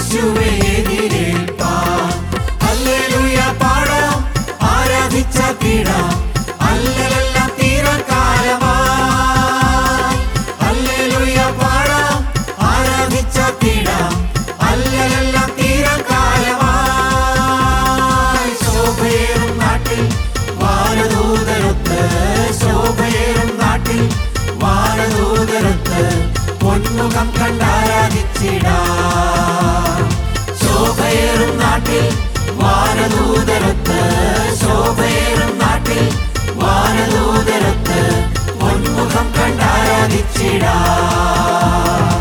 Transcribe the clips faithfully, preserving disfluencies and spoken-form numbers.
യേശുവേ എതിരേൽപ്പാൻ. ഹല്ലേലൂയ പാടാം, ആരാധിച്ചാർത്തിടാം, അല്ലലെല്ലാം തീരാൻ കാലമായി. ഹല്ലേലൂയ പാടാം, ആരാധിച്ചാർത്തിടാം, അല്ലലെല്ലാം തീരാൻ കാലമായി. ശോഭയേറും നാട്ടിൽ വാനദൂതരൊത്ത്, ശോഭയേറും നാട്ടിൽ വാനദൂതരൊത്ത് പൊന്മുഖം കണ്ടാരാധിച്ചിടാം. ശോഭയേറും നാട്ടിൽ വാനദൂതരൊത്ത്, ശോഭയേറും നാട്ടിൽ വാനദൂതരൊത്ത് പൊന്മുഖം കണ്ടാരാധിച്ചിടാം.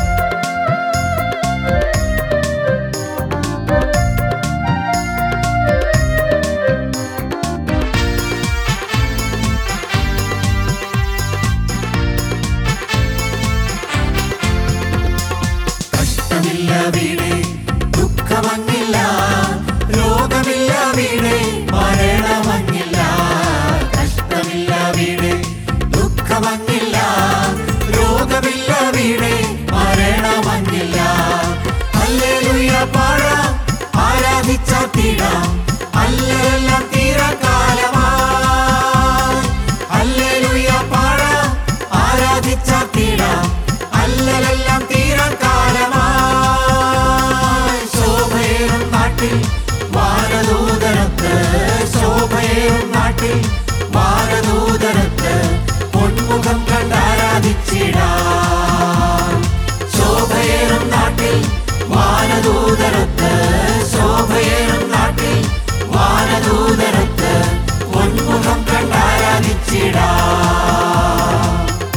കഷ്ടമില്ല വീടേ, ദുഃഖമങ്ങില്ല, രോഗമില്ല വീടേ, മരണമങ്ങില്ല. കഷ്ടമില്ല വീടേ, ദുഃഖമങ്ങില്ല, രോഗമില്ല വീടേ, മരണമങ്ങില്ല. ഹല്ലേലൂയ പാടാം, ആരാധിച്ചാർത്തിടാം, അല്ലലെല്ലാം തീരാൻ കാലമായി. ഹല്ലേലൂയ പാടാം, ആരാധിച്ചാർത്തിടാം, അല്ലലെല്ലാം തീരാൻ കാലമായി. ശോഭയേറും നാട്ടിൽ വാനദൂതരൊത്ത്, ശോഭയേറും നാട്ടിൽ വാനദൂതരൊത്ത് പൊന്മുഖം കണ്ടാരാധിച്ചിടാം. ശോഭയേറും നാട്ടിൽ വാനദൂതരൊത്ത്, ശോഭയേറും നാട്ടിൽ വാനദൂതരൊത്ത് പൊന്മുഖം കണ്ടാരാധിച്ചിടാം.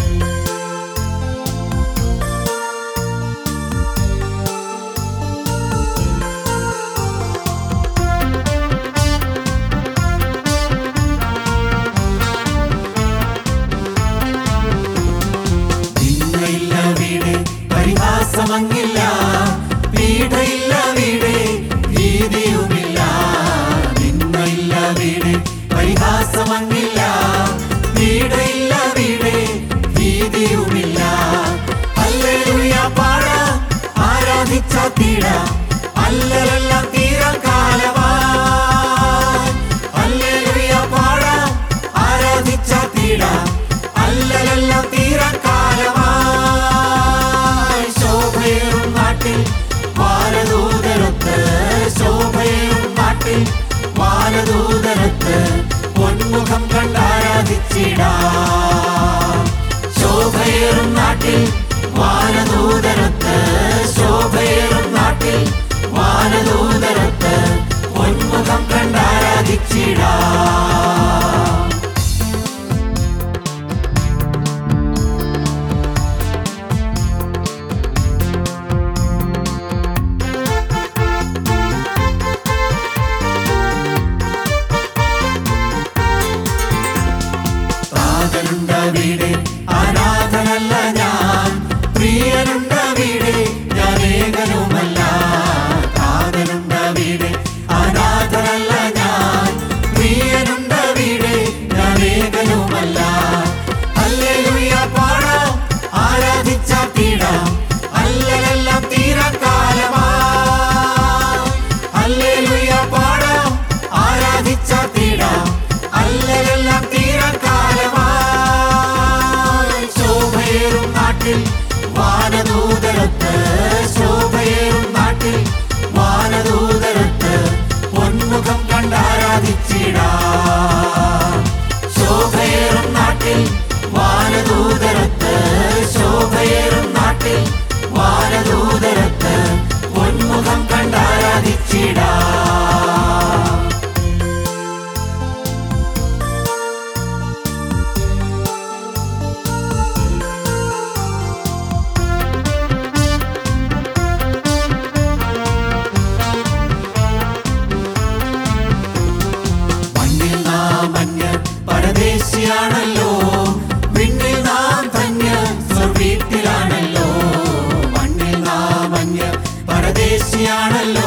നിന്നയില്ല വീടേ, പരിഹാസമങ്ങില്ല, പീഡയില്ല വീടേ, ഭീതിയുമില്ല. നിന്നയില്ല വീടേ, പരിഹാസമങ്ങില്ല, പീഡയില്ല വീടേ, ഭീതിയുമില്ല. ഹല്ലേലൂയ പാടാം, ആരാധിച്ചാർത്തിടാം, അല്ലലെല്ലാം തീരാൻ കാലമായി. ഹല്ലേലൂയ പാടാം, ആരാധിച്ചാർത്തിടാം, അല്ലലെല്ലാം തീരാൻ കാലമായി. ശോഭയേറും നാട്ടിൽ വാനദൂതരൊത്ത്, ശോഭയേറും നാട്ടിൽ വാനദൂതരൊത്ത് പൊന്മുഖം കണ്ടാരാധിച്ചിടാം. ശോഭയേറും നാട്ടിൽ വാനദൂതരൊത്ത്, ശോഭയേറും നാട്ടിൽ വാനദൂതരൊത്ത് പൊന്മുഖം കണ്ടാരാധിച്ചിടാം. പ്രാതനുണ്ട വീടേ, അനാഥനല്ല ഞാൻ, പ്രിയനുണ്ട വീടേ, ഞാൻ ഏകനുമല്ല. പ്രാതനുണ്ട വീടേ, അനാഥനല്ല ഞാൻ, പ്രിയനുണ്ട വീടേ, ഞാൻ ഏകനുമല്ല. ഹല്ലേലൂയ പാടാം, ആരാധിച്ചാർത്തിടാം, അല്ലലെല്ലാം തീരാൻ കാലമായി. ഹല്ലേലൂയ പാടാം, ആരാധിച്ചാർത്തിടാം, അല്ലലെല്ലാം തീരാൻ കാലമായി. ശോഭയേറും നാട്ടിൽ വാനദൂതരൊത്ത്, ശോഭയേറും നാട്ടിൽ വാനദൂതരൊത്ത് പൊന്മുഖം കണ്ടാരാധിച്ചിടാം. ശോഭയേറും നാട്ടിൽ വാനദൂതരൊത്ത്, ശോഭയേറും നാട്ടിൽ വാനദൂതരൊത്ത് പൊന്മുഖം കണ്ടാരാധിച്ചിടാം. മണ്ണിൽ നാം അന്യർ പരദേശിയാണല്ലോ, വിണ്ണിൽ നാം ധന്യർ സ്വർവീട്ടിലാണല്ലോ. മണ്ണിൽ നാം അന്യർ പരദേശിയാണല്ലോ,